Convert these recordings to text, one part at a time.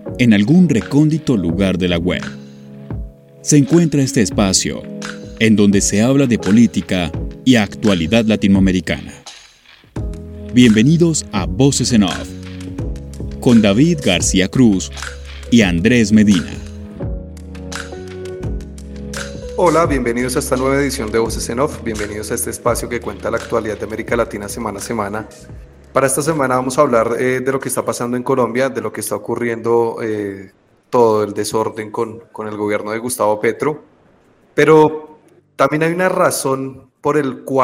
En algún recóndito lugar de la web se encuentra este espacio en donde se habla de política y actualidad latinoamericana. Bienvenidos a Voces en Off, con David García Cruz y Andrés Medina. Hola, bienvenidos a esta nueva edición de Voces en Off, bienvenidos a este espacio que cuenta la actualidad de América Latina semana a semana. Para esta semana vamos a hablar de lo que está pasando en Colombia, de lo que está ocurriendo, todo el desorden con el gobierno de Gustavo Petro, pero también hay una razón por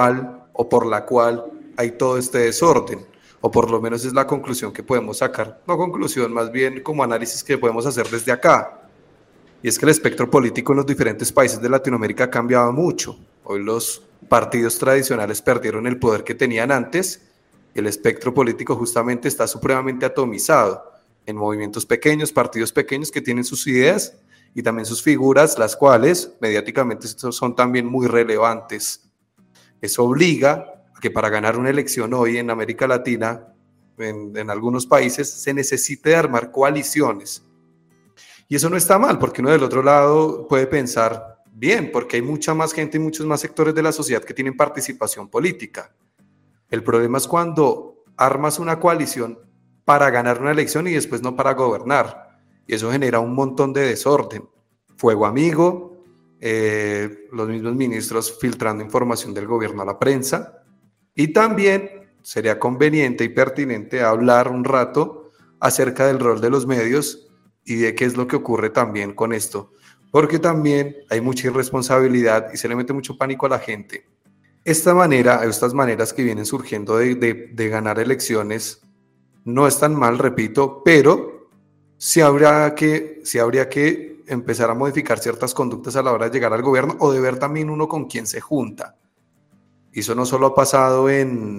la cual hay todo este desorden, o por lo menos es la conclusión que podemos sacar, no conclusión, más bien como análisis que podemos hacer desde acá. Y es que el espectro político en los diferentes países de Latinoamérica ha cambiado mucho. Hoy los partidos tradicionales perdieron el poder que tenían antes. El espectro político justamente está supremamente atomizado en movimientos pequeños, partidos pequeños que tienen sus ideas y también sus figuras, las cuales mediáticamente son también muy relevantes. Eso obliga a que para ganar una elección hoy en América Latina, en algunos países, se necesite de armar coaliciones. Y eso no está mal, porque uno del otro lado puede pensar, bien, porque hay mucha más gente y muchos más sectores de la sociedad que tienen participación política. El problema es cuando armas una coalición para ganar una elección y después no para gobernar. Y eso genera un montón de desorden. Fuego amigo, los mismos ministros filtrando información del gobierno a la prensa. Y también sería conveniente y pertinente hablar un rato acerca del rol de los medios y de qué es lo que ocurre también con esto, porque también hay mucha irresponsabilidad y se le mete mucho pánico a la gente. Estas maneras que vienen surgiendo de ganar elecciones no están mal, repito, pero sí habría que empezar a modificar ciertas conductas a la hora de llegar al gobierno o de ver también uno con quién se junta. Y eso no solo está pasando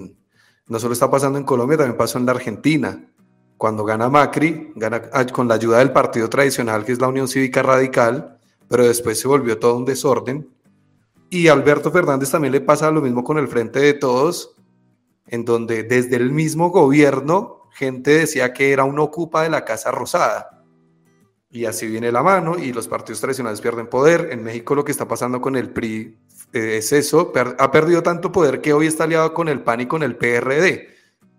en Colombia, también pasó en la Argentina. Cuando gana Macri, gana con la ayuda del partido tradicional, que es la Unión Cívica Radical, pero después se volvió todo un desorden. Y a Alberto Fernández también le pasa lo mismo con el Frente de Todos, en donde desde el mismo gobierno, gente decía que era un ocupa de la Casa Rosada. Y así viene la mano, y los partidos tradicionales pierden poder. En México lo que está pasando con el PRI es eso, ha perdido tanto poder que hoy está aliado con el PAN y con el PRD,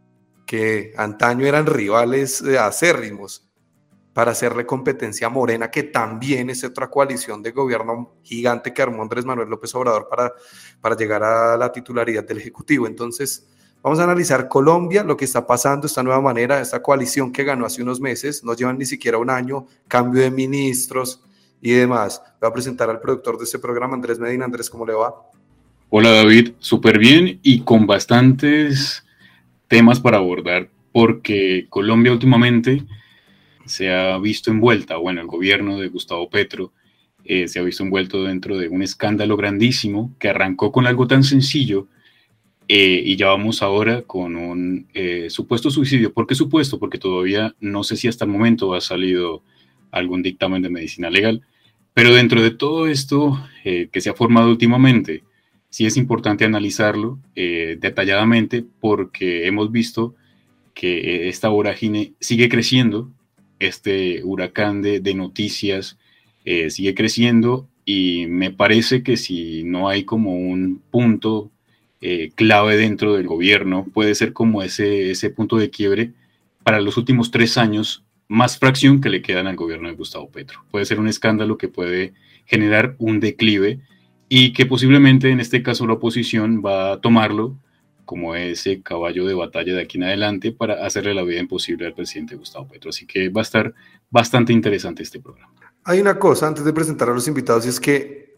que antaño eran rivales acérrimos, para hacerle competencia a Morena, que también es otra coalición de gobierno gigante que armó Andrés Manuel López Obrador para llegar a la titularidad del Ejecutivo. Entonces, vamos a analizar Colombia, lo que está pasando, esta nueva manera, esta coalición que ganó hace unos meses, no llevan ni siquiera un año, cambio de ministros y demás. Voy a presentar al productor de este programa, Andrés Medina. Andrés, ¿cómo le va? Hola David, súper bien y con bastantes temas para abordar, porque Colombia últimamente se ha visto envuelta, el gobierno de Gustavo Petro se ha visto envuelto dentro de un escándalo grandísimo que arrancó con algo tan sencillo y ya vamos ahora con un supuesto suicidio. ¿Por qué supuesto? Porque todavía no sé si hasta el momento ha salido algún dictamen de medicina legal, pero dentro de todo esto que se ha formado últimamente, sí es importante analizarlo detalladamente, porque hemos visto que esta vorágine sigue creciendo, este huracán de noticias sigue creciendo, y me parece que si no hay como un punto clave dentro del gobierno, puede ser como ese punto de quiebre para los últimos 3 años, más fracción que le quedan al gobierno de Gustavo Petro. Puede ser un escándalo que puede generar un declive, y que posiblemente en este caso la oposición va a tomarlo como ese caballo de batalla de aquí en adelante para hacerle la vida imposible al presidente Gustavo Petro. Así que va a estar bastante interesante este programa. Hay una cosa antes de presentar a los invitados, y es que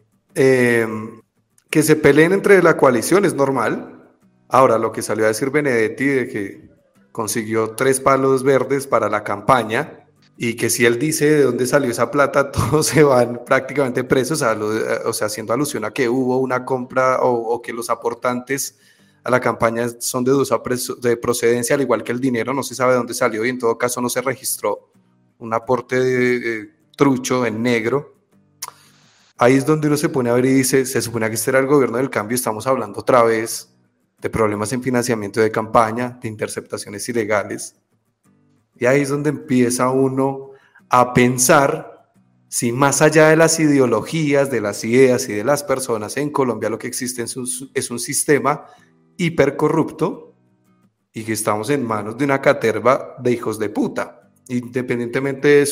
se peleen entre la coalición es normal. Ahora, lo que salió a decir Benedetti de que consiguió 3 palos verdes para la campaña, y que si él dice de dónde salió esa plata, todos se van prácticamente presos, o sea, haciendo alusión a que hubo una compra o que los aportantes a la campaña son de dudosa procedencia, al igual que el dinero, no se sabe de dónde salió y en todo caso no se registró un aporte de trucho en negro. Ahí es donde uno se pone a ver y dice, se supone que este era el gobierno del cambio, estamos hablando otra vez de problemas en financiamiento de campaña, de interceptaciones ilegales. Y ahí es donde empieza uno a pensar si más allá de las ideologías, de las ideas y de las personas en Colombia, lo que existe es un sistema hipercorrupto y que estamos en manos de una caterva de hijos de puta, independientemente de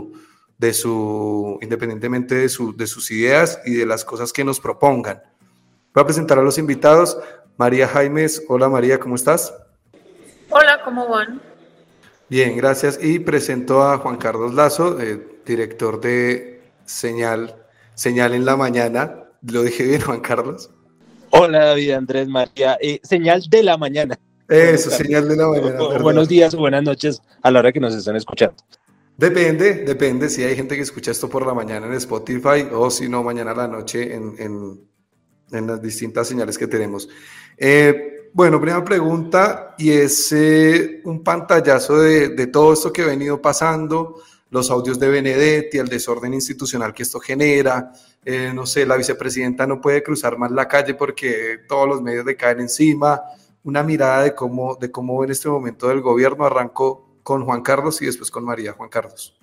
sus ideas y de las cosas que nos propongan. Voy a presentar a los invitados. María Jaimes. Hola María, ¿cómo estás? Hola, ¿cómo van? Bien, gracias. Y presento a Juan Carlos Lazo, director de Señal en la Mañana. ¿Lo dije bien, Juan Carlos? Hola David, Andrés, María. Señal de la Mañana. Eso, Señal de la Mañana. Buenos días o buenas noches a la hora que nos están escuchando. Depende si hay gente que escucha esto por la mañana en Spotify o si no, mañana a la noche en las distintas señales que tenemos. Bueno, primera pregunta, y es un pantallazo de todo esto que ha venido pasando, los audios de Benedetti, el desorden institucional que esto genera, no sé, la vicepresidenta no puede cruzar más la calle porque todos los medios le caen encima, una mirada de cómo en este momento del gobierno. Arrancó con Juan Carlos y después con María. Juan Carlos.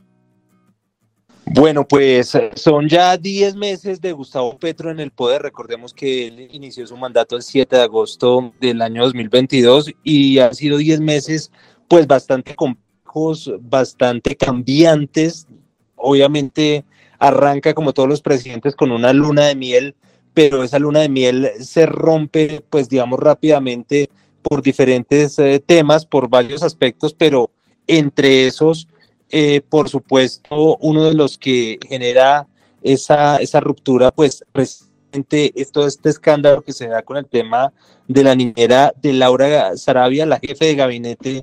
Bueno, pues son ya 10 meses de Gustavo Petro en el poder. Recordemos que él inició su mandato el 7 de agosto del año 2022 y han sido 10 meses pues bastante complejos, bastante cambiantes. Obviamente arranca como todos los presidentes con una luna de miel, pero esa luna de miel se rompe pues digamos rápidamente por diferentes temas, por varios aspectos, pero entre esos por supuesto, uno de los que genera esa ruptura, pues recientemente es todo este escándalo que se da con el tema de la niñera de Laura Sarabia, la jefe de gabinete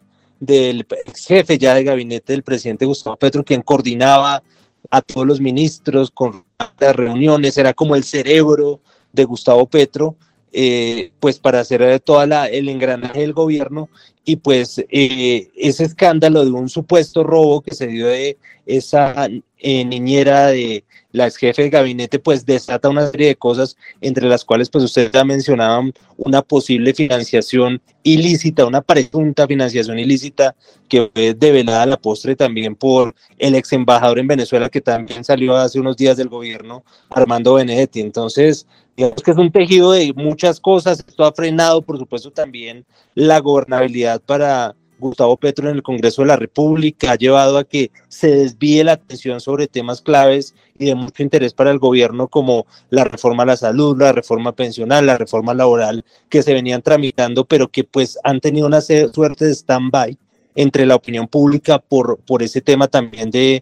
jefe ya de gabinete del presidente Gustavo Petro, quien coordinaba a todos los ministros con las reuniones, era como el cerebro de Gustavo Petro, pues para hacer todo el engranaje del gobierno. Y pues ese escándalo de un supuesto robo que se dio de esa niñera de la ex jefe de gabinete, pues desata una serie de cosas, entre las cuales pues ustedes ya mencionaban una posible financiación ilícita, una presunta financiación ilícita que fue develada a la postre también por el ex embajador en Venezuela que también salió hace unos días del gobierno, Armando Benedetti. Entonces, digamos que es un tejido de muchas cosas. Esto ha frenado, por supuesto, también la gobernabilidad para Gustavo Petro en el Congreso de la República, ha llevado a que se desvíe la atención sobre temas claves y de mucho interés para el gobierno, como la reforma a la salud, la reforma pensional, la reforma laboral, que se venían tramitando, pero que pues han tenido una suerte de stand-by entre la opinión pública por ese tema también de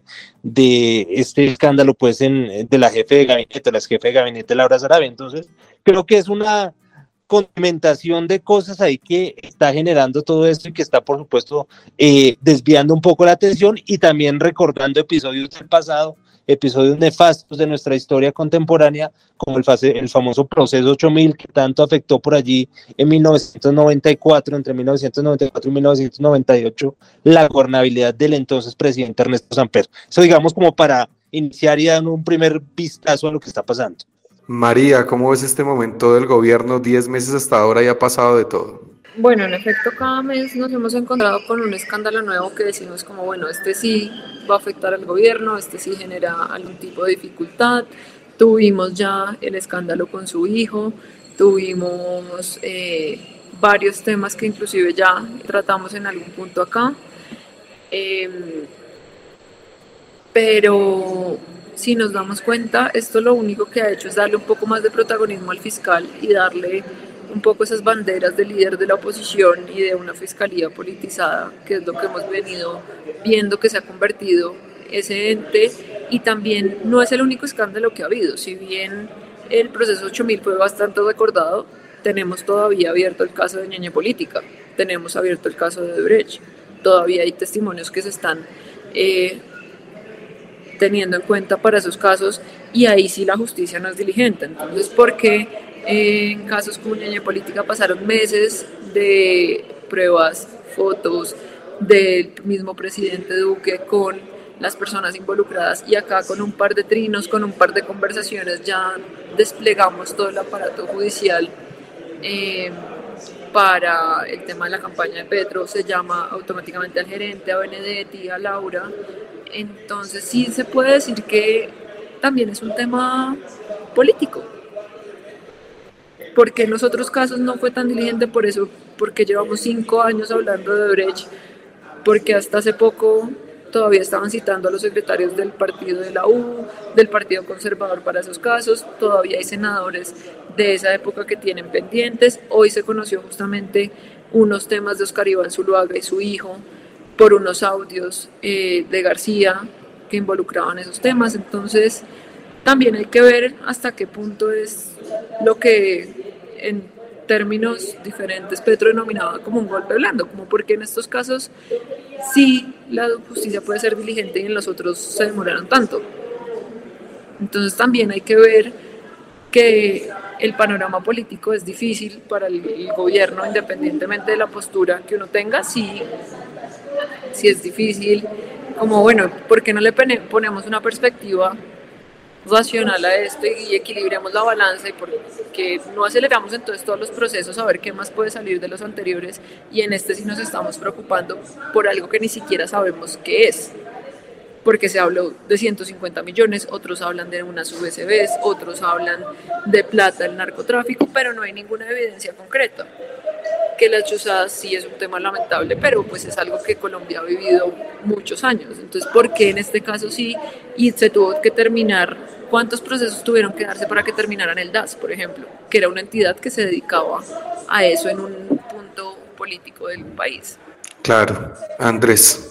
este escándalo pues de la jefe de gabinete, la ex jefe de gabinete Laura Sarabia. Entonces creo que es una condimentación de cosas ahí que está generando todo esto y que está por supuesto desviando un poco la atención y también recordando episodios del pasado, episodios nefastos de nuestra historia contemporánea, como el famoso proceso 8000 que tanto afectó por allí en 1994, entre 1994 y 1998, la gobernabilidad del entonces presidente Ernesto Samper. Eso digamos como para iniciar y dar un primer vistazo a lo que está pasando. María, ¿cómo ves este momento del gobierno? 10 meses hasta ahora y ha pasado de todo. Bueno, en efecto, cada mes nos hemos encontrado con un escándalo nuevo que decimos como, bueno, este sí va a afectar al gobierno, este sí genera algún tipo de dificultad. Tuvimos ya el escándalo con su hijo, tuvimos varios temas que inclusive ya tratamos en algún punto acá. Pero si nos damos cuenta, esto lo único que ha hecho es darle un poco más de protagonismo al fiscal y darle un poco esas banderas de líder de la oposición y de una fiscalía politizada, que es lo que hemos venido viendo que se ha convertido ese ente. Y también no es el único escándalo que ha habido. Si bien el proceso 8000 fue bastante recordado, tenemos todavía abierto el caso de Ñeñe Política, tenemos abierto el caso de Odebrecht, todavía hay testimonios que se están teniendo en cuenta para esos casos, y ahí sí la justicia no es diligente. Entonces, ¿por qué en casos como Ñeñe Política pasaron meses de pruebas, fotos del mismo presidente Duque con las personas involucradas, y acá con un par de trinos, con un par de conversaciones ya desplegamos todo el aparato judicial para el tema de la campaña de Petro? Se llama automáticamente al gerente, a Benedetti, a Laura, Entonces sí se puede decir que también es un tema político. Porque en los otros casos no fue tan diligente por eso, porque llevamos 5 años hablando de Odebrecht, porque hasta hace poco todavía estaban citando a los secretarios del partido de la U, del Partido Conservador para esos casos, todavía hay senadores de esa época que tienen pendientes. Hoy se conoció justamente unos temas de Oscar Iván Zuluaga y su hijo por unos audios de García que involucraban esos temas. Entonces también hay que ver hasta qué punto es lo que en términos diferentes Petro denominaba como un golpe blando, como porque en estos casos sí la justicia puede ser diligente y en los otros se demoraron tanto. Entonces también hay que ver que el panorama político es difícil para el gobierno, independientemente de la postura que uno tenga, sí es difícil, como bueno, ¿por qué no le ponemos una perspectiva racional a esto y equilibremos la balanza y porque no aceleramos entonces todos los procesos a ver qué más puede salir de los anteriores y en este sí nos estamos preocupando por algo que ni siquiera sabemos qué es? Porque se habló de 150 millones, otros hablan de unas USBs, otros hablan de plata del narcotráfico, pero no hay ninguna evidencia concreta. Que las chuzadas sí es un tema lamentable, pero pues es algo que Colombia ha vivido muchos años. Entonces, ¿por qué en este caso sí? Y se tuvo que terminar. ¿Cuántos procesos tuvieron que darse para que terminaran el DAS, por ejemplo? Que era una entidad que se dedicaba a eso en un punto político del país. Claro. Andrés.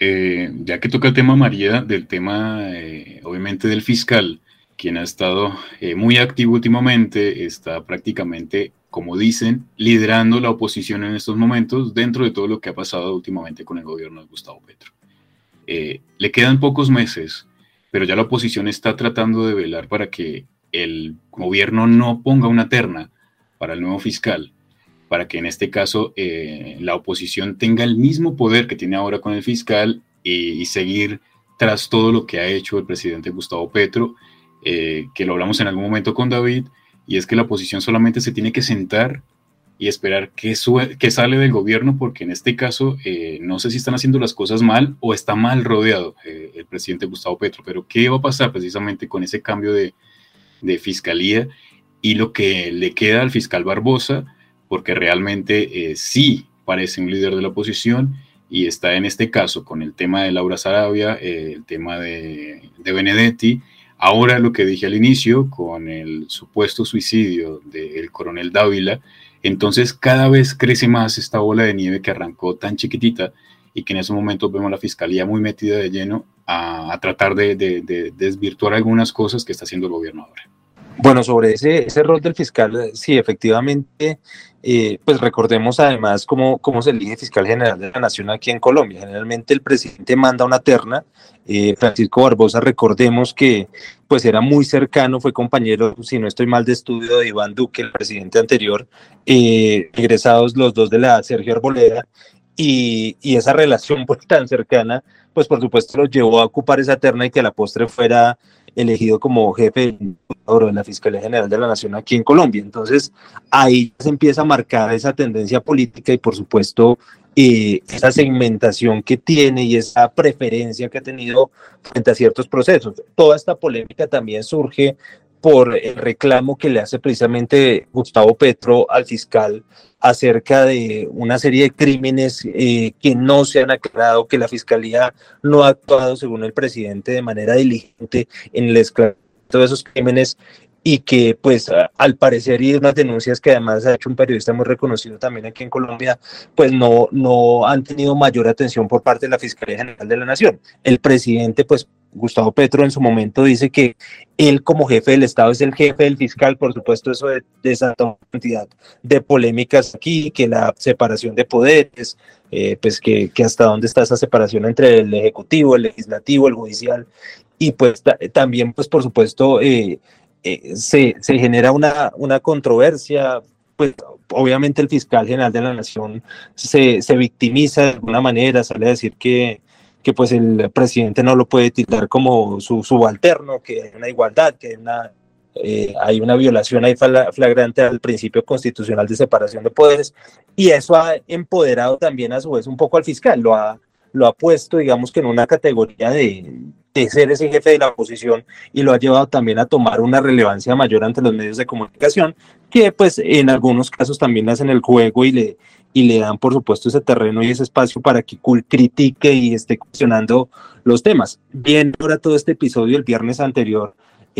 Ya que toca el tema, María, del tema obviamente del fiscal, quien ha estado muy activo últimamente, está prácticamente, como dicen, liderando la oposición en estos momentos dentro de todo lo que ha pasado últimamente con el gobierno de Gustavo Petro. Le quedan pocos meses, pero ya la oposición está tratando de velar para que el gobierno no ponga una terna para el nuevo fiscal, para que en este caso la oposición tenga el mismo poder que tiene ahora con el fiscal y seguir tras todo lo que ha hecho el presidente Gustavo Petro, que lo hablamos en algún momento con David, y es que la oposición solamente se tiene que sentar y esperar que sale del gobierno, porque en este caso no sé si están haciendo las cosas mal o está mal rodeado el presidente Gustavo Petro, pero ¿qué va a pasar precisamente con ese cambio de fiscalía y lo que le queda al fiscal Barbosa? Porque realmente sí parece un líder de la oposición y está en este caso con el tema de Laura Sarabia, el tema de Benedetti, ahora lo que dije al inicio con el supuesto suicidio del coronel Dávila. Entonces cada vez crece más esta bola de nieve que arrancó tan chiquitita y que en esos momentos vemos a la fiscalía muy metida de lleno a tratar de desvirtuar algunas cosas que está haciendo el gobierno ahora. Bueno, sobre ese rol del fiscal, sí, efectivamente, pues recordemos además cómo se elige fiscal general de la Nación aquí en Colombia. Generalmente el presidente manda una terna. Francisco Barbosa, recordemos que pues era muy cercano, fue compañero, si no estoy mal, de estudio de Iván Duque, el presidente anterior, egresados los dos de la Sergio Arboleda, y esa relación pues tan cercana, pues por supuesto los llevó a ocupar esa terna y que a la postre fuera elegido como jefe de la Fiscalía General de la Nación aquí en Colombia. Entonces ahí se empieza a marcar esa tendencia política y por supuesto esa segmentación que tiene y esa preferencia que ha tenido frente a ciertos procesos. Toda esta polémica también surge por el reclamo que le hace precisamente Gustavo Petro al fiscal acerca de una serie de crímenes que no se han aclarado, que la fiscalía no ha actuado, según el presidente, de manera diligente en el esclarecimiento de esos crímenes y que pues al parecer, y unas denuncias que además ha hecho un periodista muy reconocido también aquí en Colombia, pues no han tenido mayor atención por parte de la Fiscalía General de la Nación. El presidente, pues Gustavo Petro en su momento dice que él como jefe del Estado es el jefe del fiscal. Por supuesto eso desata una cantidad de polémicas aquí, que la separación de poderes, pues que hasta dónde está esa separación entre el Ejecutivo, el Legislativo, el Judicial, y pues también pues por supuesto se genera una controversia. Pues obviamente el fiscal general de la Nación se victimiza de alguna manera, sale a decir que pues el presidente no lo puede titular como su subalterno, que hay una igualdad, que hay una violación ahí flagrante al principio constitucional de separación de poderes, y eso ha empoderado también a su vez un poco al fiscal, lo ha lo ha puesto, digamos que en una categoría de ser ese jefe de la oposición y lo ha llevado también a tomar una relevancia mayor ante los medios de comunicación, que pues en algunos casos también hacen el juego y le dan por supuesto ese terreno y ese espacio para que critique y esté cuestionando los temas. Bien, ahora todo este episodio el viernes anterior,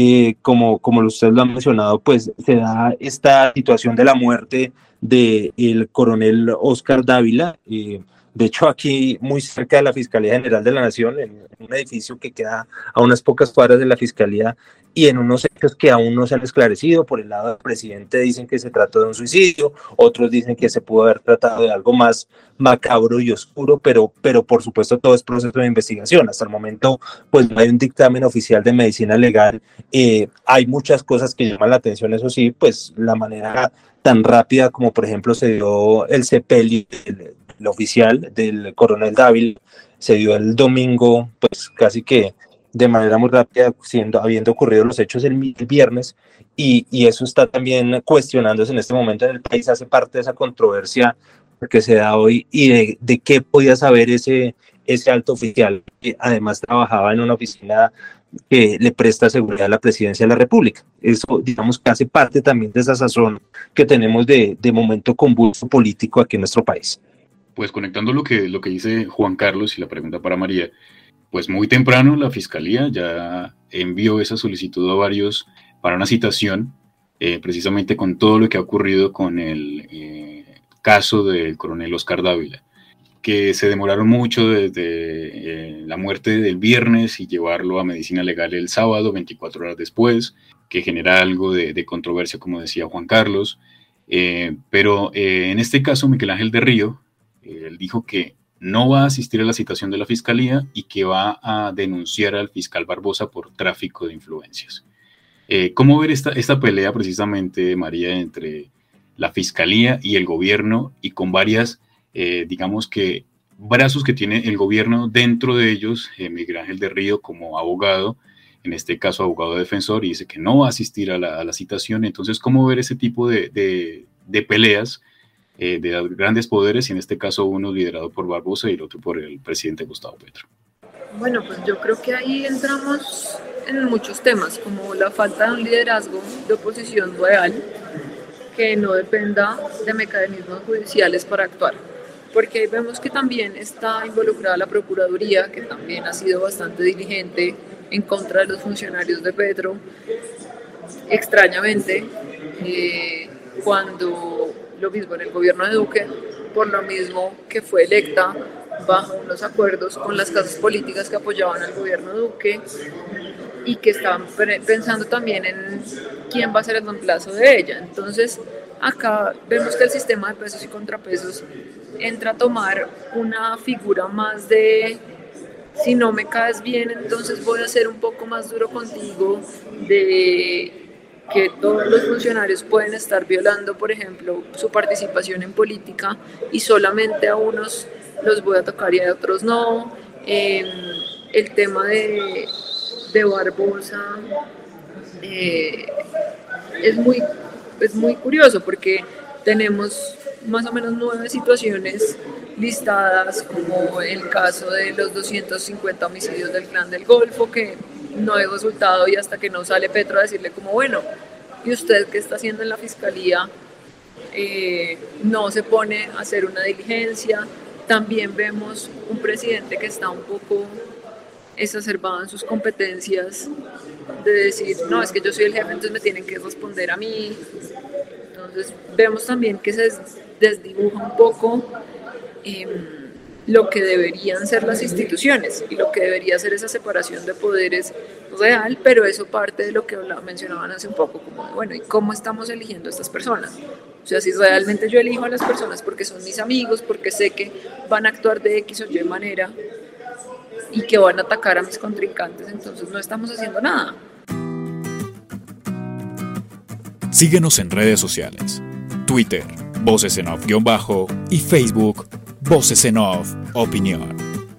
como ustedes lo han mencionado, pues se da esta situación de la muerte del coronel Oscar Dávila, de hecho aquí muy cerca de la Fiscalía General de la Nación, en un edificio que queda a unas pocas cuadras de la Fiscalía, y en unos hechos que aún no se han esclarecido. Por el lado del presidente dicen que se trató de un suicidio, otros dicen que se pudo haber tratado de algo más macabro y oscuro, pero por supuesto todo es proceso de investigación. Hasta el momento pues no hay un dictamen oficial de medicina legal. Hay muchas cosas que llaman la atención, eso sí, pues la manera tan rápida como por ejemplo se dio el sepelio, el oficial del coronel Dávila, se dio el domingo, pues casi que de manera muy rápida, habiendo ocurrido los hechos el viernes, y eso está también cuestionándose en este momento en el país, hace parte de esa controversia que se da hoy, y de qué podía saber ese alto oficial, que además trabajaba en una oficina que le presta seguridad a la presidencia de la República. Eso, digamos, que hace parte también de esa sazón que tenemos de momento convulso político aquí en nuestro país. Pues conectando lo que dice Juan Carlos y la pregunta para María, pues muy temprano la Fiscalía ya envió esa solicitud a varios para una citación, precisamente con todo lo que ha ocurrido con el caso del coronel Oscar Dávila, que se demoraron mucho desde la muerte del viernes y llevarlo a medicina legal el sábado, 24 horas después, que genera algo de controversia, como decía Juan Carlos. Pero en este caso, Miguel Ángel del Río, él dijo que no va a asistir a la citación de la Fiscalía y que va a denunciar al fiscal Barbosa por tráfico de influencias. ¿Cómo ver esta pelea precisamente, María, entre la Fiscalía y el gobierno, y con varias, digamos que, brazos que tiene el gobierno, dentro de ellos Miguel Ángel del Río como abogado, en este caso abogado defensor, y dice que no va a asistir a la citación? Entonces, ¿cómo ver ese tipo de peleas de grandes poderes, y en este caso uno liderado por Barbosa y el otro por el presidente Gustavo Petro? Bueno, pues yo creo que ahí entramos en muchos temas, como la falta de un liderazgo de oposición real que no dependa de mecanismos judiciales para actuar, porque vemos que también está involucrada la Procuraduría, que también ha sido bastante diligente en contra de los funcionarios de Petro. Extrañamente, cuando lo mismo en el gobierno de Duque, por lo mismo que fue electa bajo unos acuerdos con las casas políticas que apoyaban al gobierno de Duque y que estaban pensando también en quién va a ser el reemplazo de ella. Entonces, acá vemos que el sistema de pesos y contrapesos entra a tomar una figura más de: si no me caes bien, entonces voy a ser un poco más duro contigo, de que todos los funcionarios pueden estar violando, por ejemplo, su participación en política, y solamente a unos los voy a tocar y a otros no. El tema de Barbosa es muy curioso, porque tenemos más o menos 9 situaciones listadas, como el caso de los 250 homicidios del Clan del Golfo, que no hay resultado, y hasta que no sale Petro a decirle como: bueno, ¿y usted qué está haciendo en la Fiscalía? No se pone a hacer una diligencia. También vemos un presidente que está un poco exacerbado en sus competencias, de decir: no, es que yo soy el jefe, entonces me tienen que responder a mí. Entonces vemos también que se desdibuja un poco lo que deberían ser las instituciones y lo que debería ser esa separación de poderes real, pero eso parte de lo que mencionaban hace un poco, como: bueno, ¿y cómo estamos eligiendo a estas personas? O sea, si realmente yo elijo a las personas porque son mis amigos, porque sé que van a actuar de X o Y manera y que van a atacar a mis contrincantes, entonces no estamos haciendo nada. Síguenos en redes sociales: Twitter, Voces en Off_ y Facebook, Voces en Off Opinión.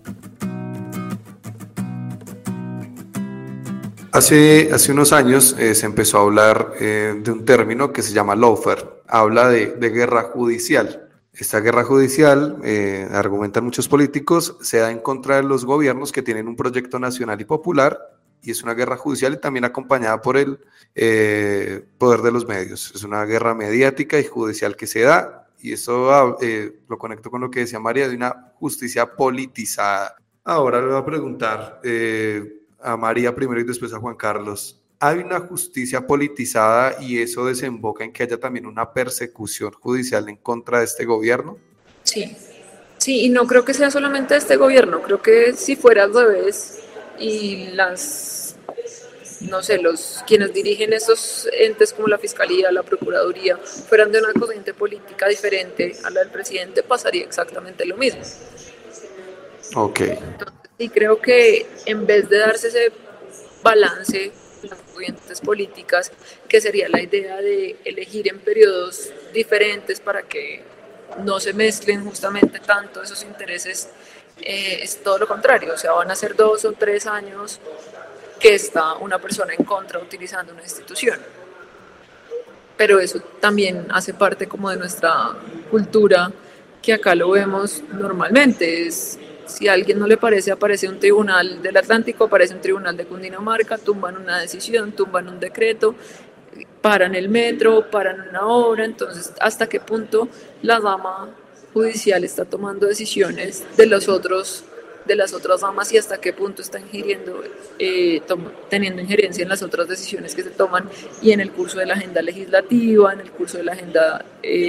Hace unos años se empezó a hablar de un término que se llama lawfare. Habla de guerra judicial. Esta guerra judicial, argumentan muchos políticos, se da en contra de los gobiernos que tienen un proyecto nacional y popular, y es una guerra judicial y también acompañada por el poder de los medios. Es una guerra mediática y judicial que se da, y eso lo conecto con lo que decía María, de una justicia politizada. Ahora le voy a preguntar a María primero y después a Juan Carlos. ¿Hay una justicia politizada y eso desemboca en que haya también una persecución judicial en contra de este gobierno? Sí, sí, y no creo que sea solamente este gobierno, creo que si fuera al revés y no sé, quienes dirigen esos entes como la Fiscalía, la Procuraduría, fueran de una corriente política diferente a la del presidente, pasaría exactamente lo mismo. Ok. Entonces, sí creo que en vez de darse ese balance las corrientes políticas, que sería la idea de elegir en periodos diferentes para que no se mezclen justamente tanto esos intereses, es todo lo contrario, o sea, van a ser 2 o 3 años que está una persona en contra utilizando una institución. Pero eso también hace parte como de nuestra cultura, que acá lo vemos normalmente, si a alguien no le parece, aparece un tribunal del Atlántico, aparece un tribunal de Cundinamarca, tumban una decisión, tumban un decreto, paran el metro, paran una obra. Entonces, ¿hasta qué punto la rama judicial está tomando decisiones de las otras ramas y hasta qué punto está teniendo injerencia en las otras decisiones que se toman y en el curso de la agenda legislativa, en el curso de la agenda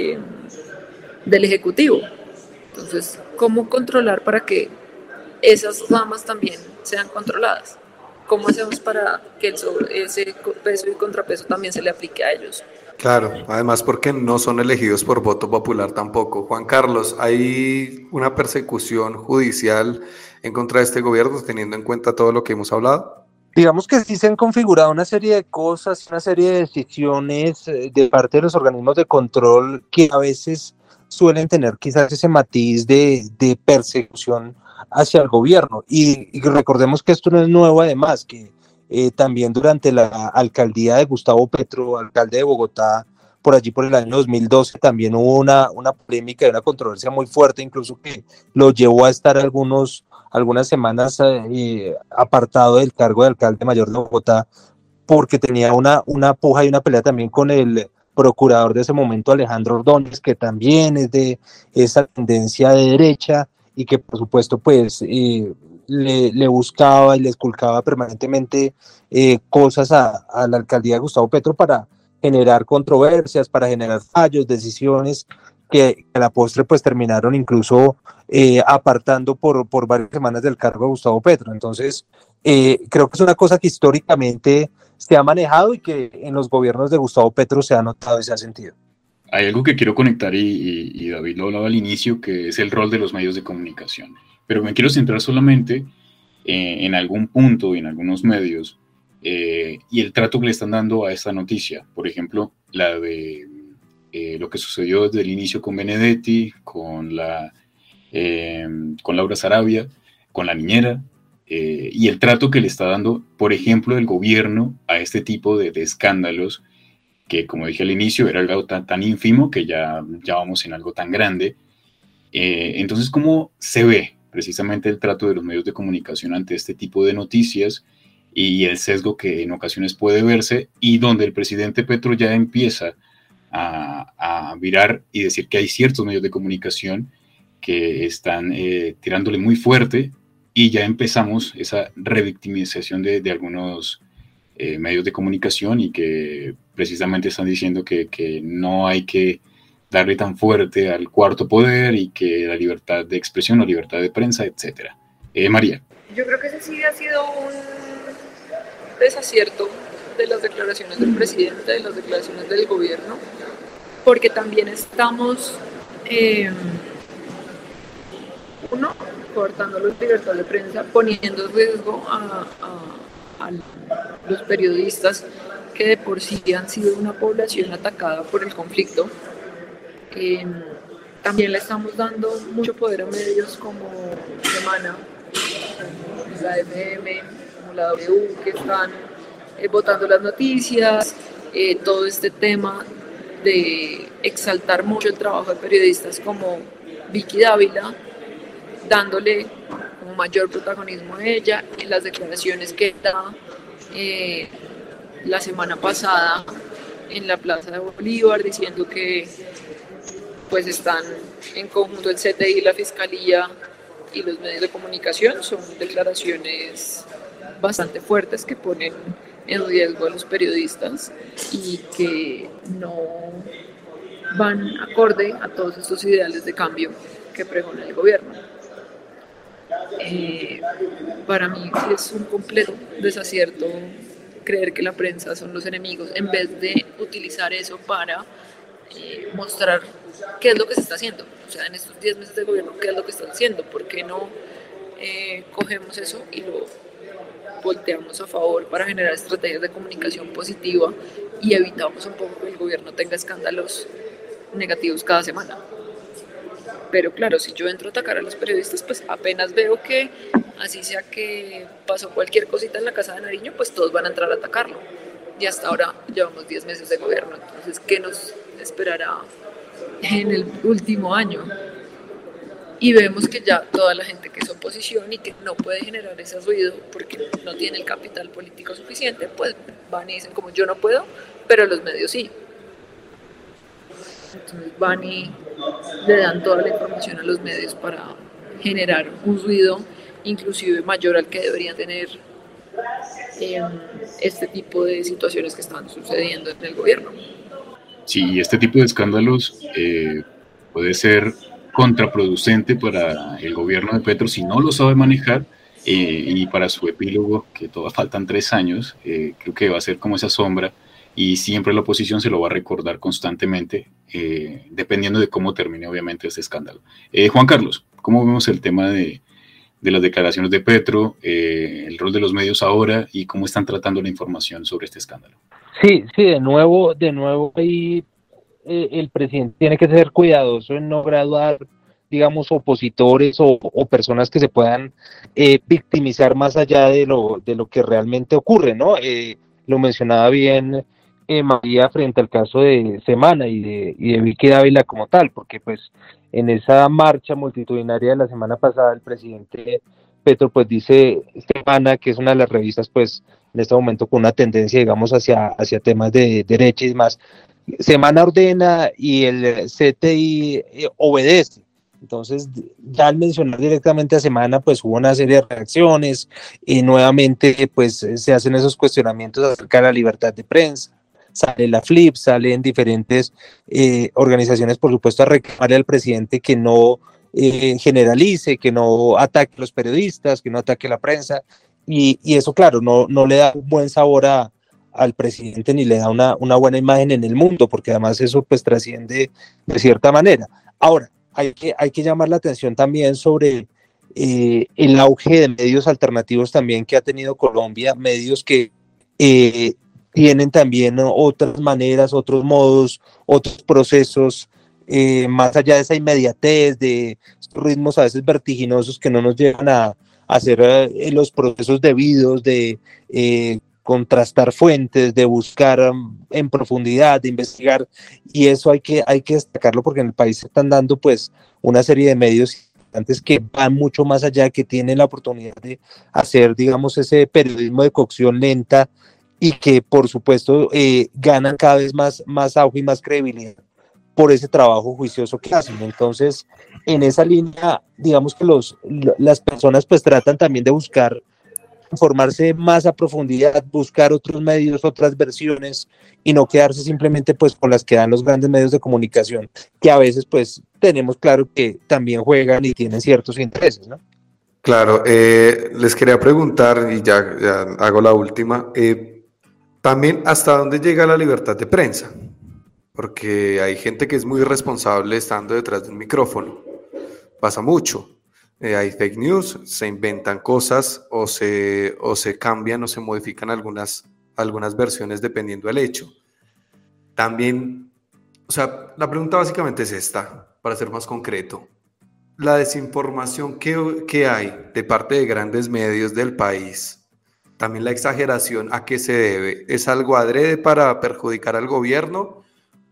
del Ejecutivo? Entonces, ¿cómo controlar para que esas ramas también sean controladas? ¿Cómo hacemos para que ese peso y contrapeso también se le aplique a ellos? Claro, además porque no son elegidos por voto popular tampoco. Juan Carlos, ¿hay una persecución judicial en contra de este gobierno teniendo en cuenta todo lo que hemos hablado? Digamos que sí se han configurado una serie de cosas, una serie de decisiones de parte de los organismos de control que a veces suelen tener quizás ese matiz de persecución hacia el gobierno. Y recordemos que esto no es nuevo, además, que también durante la alcaldía de Gustavo Petro, alcalde de Bogotá, por allí por el año 2012, también hubo una polémica y una controversia muy fuerte, incluso que lo llevó a estar algunas semanas apartado del cargo de alcalde mayor de Bogotá, porque tenía una puja y una pelea también con el procurador de ese momento, Alejandro Ordóñez, que también es de esa tendencia de derecha y que por supuesto pues le buscaba y le esculcaba permanentemente cosas a la alcaldía de Gustavo Petro para generar controversias, para generar fallos, decisiones que a la postre pues terminaron incluso apartando por varias semanas del cargo de Gustavo Petro. Entonces creo que es una cosa que históricamente se ha manejado y que en los gobiernos de Gustavo Petro se ha notado y se ha sentido. Hay algo que quiero conectar y David lo hablaba al inicio, que es el rol de los medios de comunicación. Pero me quiero centrar solamente en algún punto, en algunos medios, y el trato que le están dando a esta noticia. Por ejemplo, la de lo que sucedió desde el inicio con Benedetti, con Laura Sarabia, con la niñera, y el trato que le está dando, por ejemplo, el gobierno a este tipo de escándalos, que como dije al inicio, era algo tan ínfimo que ya vamos en algo tan grande. Entonces, ¿cómo se ve precisamente el trato de los medios de comunicación ante este tipo de noticias y el sesgo que en ocasiones puede verse, y donde el presidente Petro ya empieza a virar y decir que hay ciertos medios de comunicación que están tirándole muy fuerte, y ya empezamos esa revictimización de algunos medios de comunicación, y que precisamente están diciendo que no hay que darle tan fuerte al cuarto poder y que la libertad de expresión, la libertad de prensa, etcétera. María. Yo creo que ese sí ha sido un desacierto de las declaraciones del presidente, de las declaraciones del gobierno, porque también estamos, cortando la libertad de prensa, poniendo en riesgo a los periodistas, que de por sí han sido una población atacada por el conflicto. También le estamos dando mucho poder a medios como Semana, la FM, como la W, que están botando las noticias, todo este tema de exaltar mucho el trabajo de periodistas como Vicky Dávila, dándole como mayor protagonismo a ella en las declaraciones que da la semana pasada en la Plaza de Bolívar, diciendo que pues están en conjunto el CTI, la Fiscalía y los medios de comunicación. Son declaraciones bastante fuertes que ponen en riesgo a los periodistas y que no van acorde a todos estos ideales de cambio que pregona el gobierno. Para mí es un completo desacierto creer que la prensa son los enemigos, en vez de utilizar eso para mostrar qué es lo que se está haciendo. O sea, en estos 10 meses de gobierno, qué es lo que están haciendo, por qué no cogemos eso y lo volteamos a favor para generar estrategias de comunicación positiva y evitamos un poco que el gobierno tenga escándalos negativos cada semana. Pero claro, si yo entro a atacar a los periodistas, pues apenas veo que, así sea que pasó cualquier cosita en la Casa de Nariño, pues todos van a entrar a atacarlo. Y hasta ahora llevamos 10 meses de gobierno, entonces, ¿qué nos esperará en el último año? Y vemos que ya toda la gente que es oposición y que no puede generar ese ruido porque no tiene el capital político suficiente, pues van y dicen como yo no puedo, pero los medios sí. Entonces van y le dan toda la información a los medios para generar un ruido inclusive mayor al que deberían tener este tipo de situaciones que están sucediendo en el gobierno. Sí, este tipo de escándalos puede ser contraproducente para el gobierno de Petro si no lo sabe manejar, y para su epílogo, que todavía faltan 3 años, creo que va a ser como esa sombra y siempre la oposición se lo va a recordar constantemente, dependiendo de cómo termine obviamente este escándalo. Juan Carlos, ¿cómo vemos el tema de las declaraciones de Petro, el rol de los medios ahora y cómo están tratando la información sobre este escándalo? Sí, de nuevo ahí el presidente tiene que ser cuidadoso en no graduar, digamos, opositores o personas que se puedan victimizar más allá de lo que realmente ocurre, ¿no? Lo mencionaba bien María frente al caso de Semana y de Vicky Dávila como tal, porque pues en esa marcha multitudinaria de la semana pasada el presidente Petro pues dice Semana, que es una de las revistas pues en este momento con una tendencia digamos hacia temas de derecha y demás, Semana ordena y el CTI obedece. Entonces, ya al mencionar directamente a Semana, pues hubo una serie de reacciones y nuevamente pues se hacen esos cuestionamientos acerca de la libertad de prensa. Sale la FLIP, salen diferentes organizaciones, por supuesto, a reclamarle al presidente que no generalice, que no ataque a los periodistas, que no ataque a la prensa. Y eso, claro, no le da un buen sabor al presidente ni le da una buena imagen en el mundo, porque además eso pues trasciende de cierta manera. Ahora, hay que llamar la atención también sobre el auge de medios alternativos también que ha tenido Colombia, medios que tienen también otras maneras, otros modos, otros procesos, más allá de esa inmediatez, de ritmos a veces vertiginosos que no nos llevan a hacer los procesos debidos de contrastar fuentes, de buscar en profundidad, de investigar, y eso hay que destacarlo porque en el país se están dando pues una serie de medios que van mucho más allá, que tienen la oportunidad de hacer, digamos, ese periodismo de cocción lenta y que, por supuesto, ganan cada vez más auge y más credibilidad por ese trabajo juicioso que hacen. Entonces, en esa línea, digamos que las personas pues tratan también de buscar informarse más a profundidad, buscar otros medios, otras versiones y no quedarse simplemente pues con las que dan los grandes medios de comunicación, que a veces pues tenemos claro que también juegan y tienen ciertos intereses, ¿no? Claro, les quería preguntar, y ya hago la última, también hasta dónde llega la libertad de prensa, porque hay gente que es muy irresponsable estando detrás de un micrófono, pasa mucho. Hay fake news, se inventan cosas o se cambian o se modifican algunas versiones dependiendo del hecho. También, o sea, la pregunta básicamente es esta, para ser más concreto. La desinformación que hay de parte de grandes medios del país, también la exageración, ¿a qué se debe? ¿Es algo adrede para perjudicar al gobierno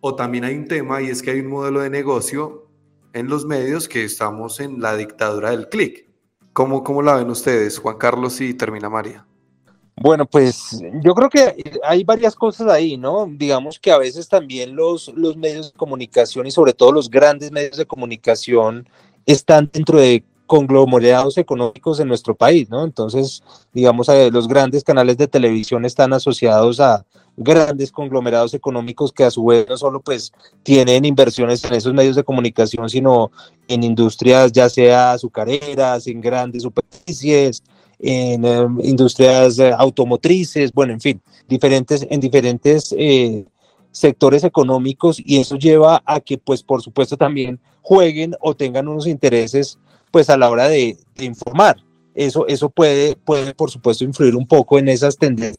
o también hay un tema y es que hay un modelo de negocio en los medios que estamos en la dictadura del clic. ¿Cómo la ven ustedes, Juan Carlos y termina María? Bueno, pues yo creo que hay varias cosas ahí, ¿no? Digamos que a veces también los medios de comunicación y sobre todo los grandes medios de comunicación están dentro de conglomerados económicos en nuestro país, ¿no? Entonces, digamos, los grandes canales de televisión están asociados a grandes conglomerados económicos que a su vez no solo pues tienen inversiones en esos medios de comunicación, sino en industrias ya sea azucareras, en grandes superficies, en industrias automotrices, bueno, en fin, en diferentes sectores económicos, y eso lleva a que, pues, por supuesto, también jueguen o tengan unos intereses, pues, a la hora de informar. Eso puede, por supuesto, influir un poco en esas tendencias.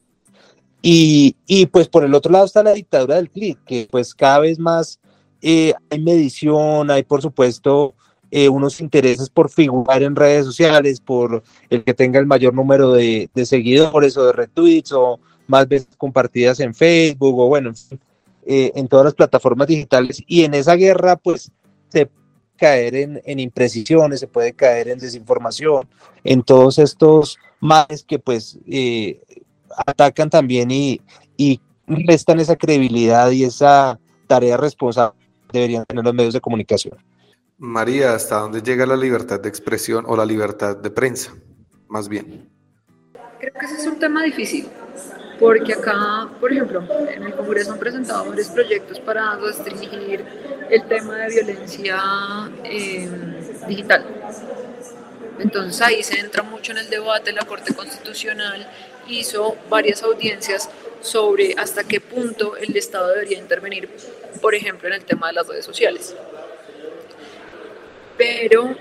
Y pues por el otro lado está la dictadura del clic, que pues cada vez más hay medición, hay por supuesto unos intereses por figurar en redes sociales, por el que tenga el mayor número de seguidores o de retweets o más veces compartidas en Facebook o bueno, en todas las plataformas digitales, y en esa guerra pues se puede caer en imprecisiones, se puede caer en desinformación, en todos estos males que pues atacan también y restan esa credibilidad y esa tarea responsable que deberían tener los medios de comunicación. María, ¿hasta dónde llega la libertad de expresión o la libertad de prensa? Más bien. Creo que ese es un tema difícil, porque acá, por ejemplo, en el Congreso han presentado varios proyectos para restringir el tema de violencia digital. Entonces ahí se entra mucho en el debate. La Corte Constitucional hizo varias audiencias sobre hasta qué punto el Estado debería intervenir, por ejemplo, en el tema de las redes sociales. Pero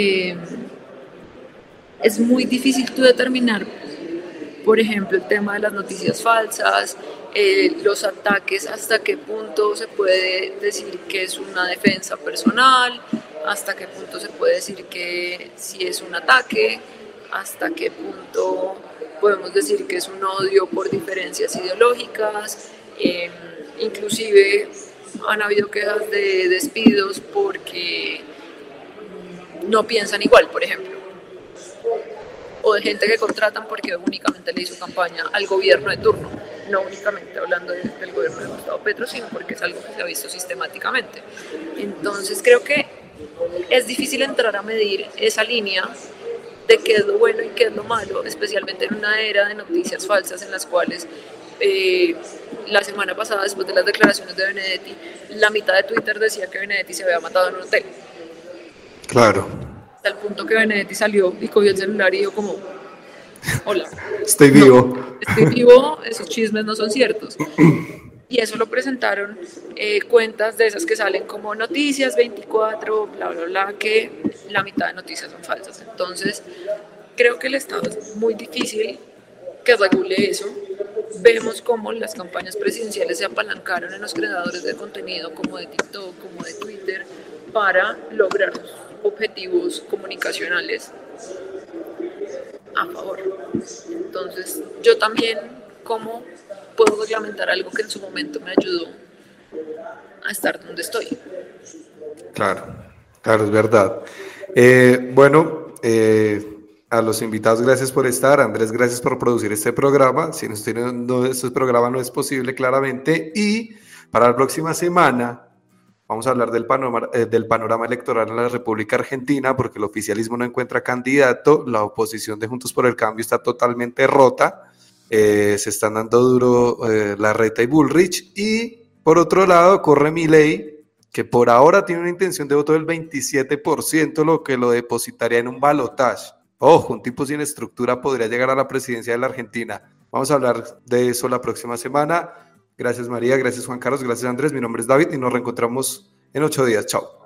es muy difícil tú determinar, por ejemplo, el tema de las noticias falsas, los ataques, hasta qué punto se puede decir que es una defensa personal, hasta qué punto se puede decir que sí es un ataque, hasta qué punto podemos decir que es un odio por diferencias ideológicas. Inclusive han habido quejas de despidos porque no piensan igual, por ejemplo, o de gente que contratan porque únicamente le hizo campaña al gobierno de turno, no únicamente hablando del gobierno de Gustavo Petro, sino porque es algo que se ha visto sistemáticamente. Entonces creo que es difícil entrar a medir esa línea de qué es lo bueno y qué es lo malo, especialmente en una era de noticias falsas en las cuales la semana pasada, después de las declaraciones de Benedetti, la mitad de Twitter decía que Benedetti se había matado en un hotel. Claro. Hasta el punto que Benedetti salió y cogió el celular y dijo como, hola. Estoy vivo. Estoy vivo, esos chismes no son ciertos. Y eso lo presentaron cuentas de esas que salen como Noticias 24, bla, bla, bla, que la mitad de noticias son falsas. Entonces, creo que el Estado es muy difícil que regule eso. Vemos cómo las campañas presidenciales se apalancaron en los creadores de contenido como de TikTok, como de Twitter, para lograr sus objetivos comunicacionales a favor. Entonces, yo también, ¿cómo puedo reglamentar algo que en su momento me ayudó a estar donde estoy? Claro, es verdad. A los invitados, gracias por estar. Andrés, gracias por producir este programa. Si este programa no es posible, claramente. Y para la próxima semana vamos a hablar del panorama electoral en la República Argentina, porque el oficialismo no encuentra candidato, la oposición de Juntos por el Cambio está totalmente rota, se están dando duro Larreta y Bullrich, y por otro lado corre Milei, que por ahora tiene una intención de voto del 27%, lo que lo depositaría en un balotaje. Ojo, un tipo sin estructura podría llegar a la presidencia de la Argentina. Vamos a hablar de eso la próxima semana. Gracias María, gracias Juan Carlos, gracias Andrés. Mi nombre es David y nos reencontramos en 8 días. Chao.